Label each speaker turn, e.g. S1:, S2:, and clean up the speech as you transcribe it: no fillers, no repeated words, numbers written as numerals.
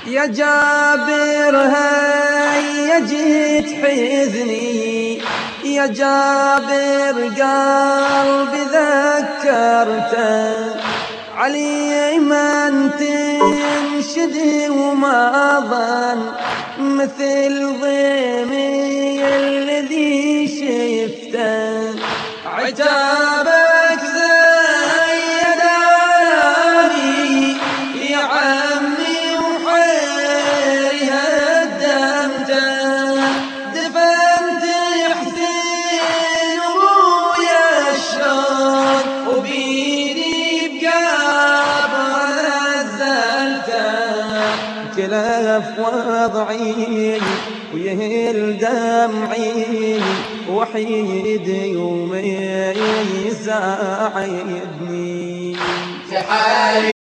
S1: يا جابر هيا جيت حزني، يا جابر قلبي ذكرته علي من تنشد وما ظن مثل ضيمي الذي شفته. عتابك زين عياني يا عمي وحيري هدمته، دفنت حسين وابويا الشوق وبيدي بقبر نزلته. كلف وضعي ويهل دمعي وحيد يومي يساعدني.